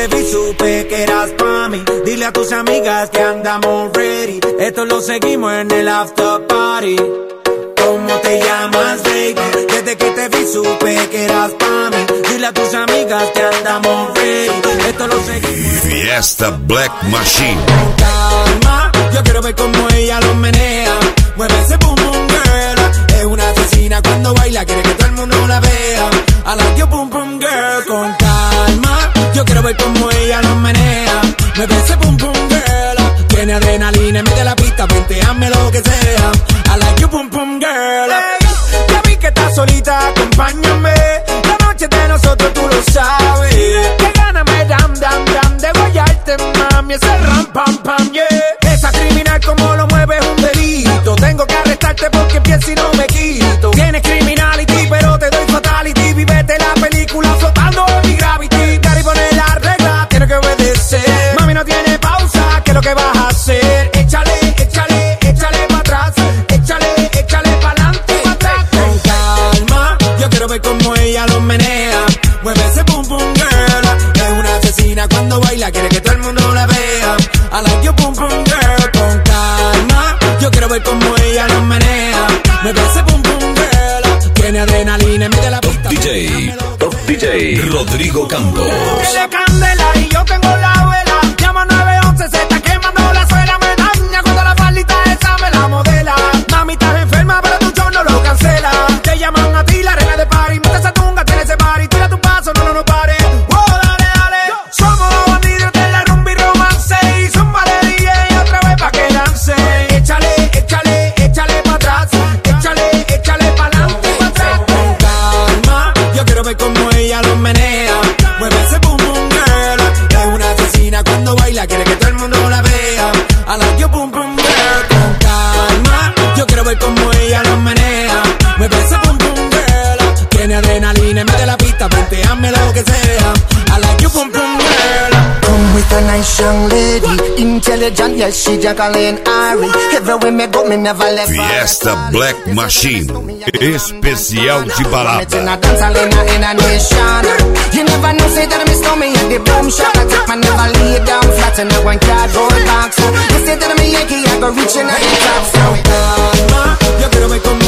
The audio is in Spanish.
te vi supe que eras pa' mí. Dile a tus amigas que andamos ready. Esto lo seguimos en el after party. ¿Cómo te llamas, baby? Desde que te vi supe que eras pa' mí. Dile a tus amigas que andamos ready. Esto lo seguimos. Fiesta Black Machine. Con calma, yo quiero ver cómo ella lo menea. Mueve ese boom boom girl. Es una asesina cuando baila, quiere que todo el mundo la vea. I like your boom boom girl. Con calma, yo quiero ver cómo ella lo menea. Mueve ese boom boom girl. Tiene adrenalina en medio de la pista, venteame lo que sea. I like your boom boom girl. Hey, ya vi que estás solita, acompáñame. La noche de nosotros tú lo sabes. Que gana me dam dam dam de guayarte, mami. Ese ram pam pam, yeah. Esa criminal como lo mueve es un delito. Tengo que arrestarte porque pienso y no me quito. Tienes criminality, pero te doy fatality. Vivete la película flotando en mi gravity. Cari pone la regla, tienes que obedecer. Mami no tiene pausa, ¿qué es lo que vas a hacer? Échale, échale, échale para atrás. Échale, échale pa'lante, pa' atrás. Con calma, yo quiero ver cómo ella lo menea. Mueve ese boom boom girl. Es una asesina cuando baila, quiere que todo el mundo la vea. I like your boom boom girl. Con calma, yo quiero ver cómo ella lo menea. Mueve ese boom boom girl. Tiene adrenalina en medio de la pista. Top DJ Rodrigo Campos. Tiene candela y yo tengo la vela. Llama 911, se está quemando la suela. Me daña cuando la faldita esa me la modela. Mami, estás enferma, pero tu show no lo cancela. Te llaman a ti, la reina de party. Mete esa tunga, tiene ese party. Tira tu paso, no pare. Wow, dale, dale. Somos los bandidos de la rumba y romance. Y zúmbale DJ otra vez pa' que lance. Échale, échale, échale pa' atrás. Échale, échale pa'lante, pa' atrás. Con calma, yo quiero ver cómo ella lo menea. Mueve ese boom boom girl. Es una asesina cuando baila, quiere que todo el mundo la vea. I like your boom boom girl. Con calma, yo quiero ver cómo ella lo menea. Mueve ese boom boom girl. Tiene adrenalina en medio de la pista, venteame lo que sea. I like your boom boom girl. Come with a nice young lady, intelligent, yes, she Jacqueline Ari. Everywhere me go, me never let Fiesta Black Machine. Especial de balada. You never know, say that I miss me at the boom shop. I take my never lay down flat in a one cardboard box. You say that I'm a Yankee, I go reaching out the top. Calma, yo quiero ver cómo